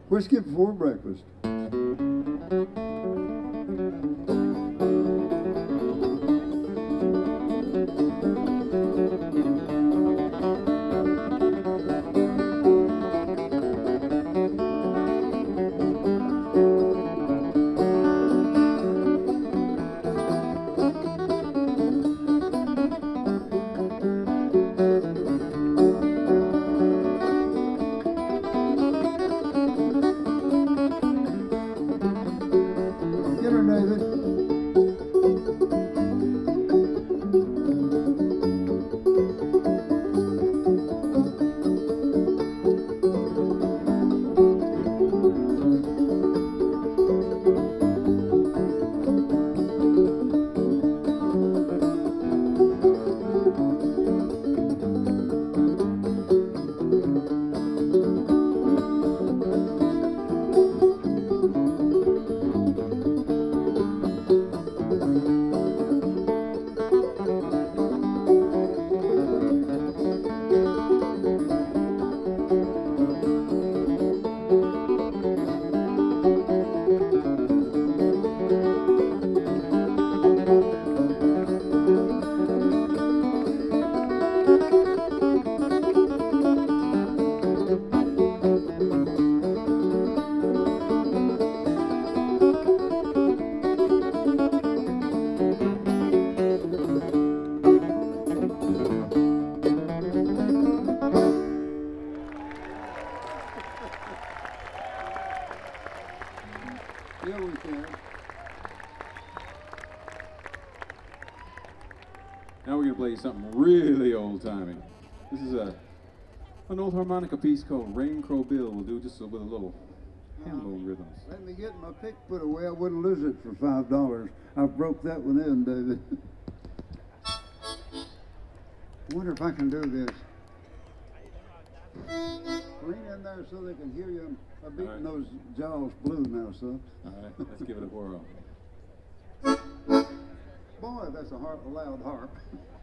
Whiskey before breakfast. Get her, David. Yeah, we can. Now we're going to play you something really old-timey. This is an old harmonica piece called Rain Crow Bill. We'll do just with a little hand-bone rhythms. Let me get my pick put away. I wouldn't lose it for $5. I broke that one in, David. I wonder if I can do this. Lean in there so they can hear you. I'm beating All right. those jaws blue now, son. All right, let's give it a whirl. Boy, that's a loud harp.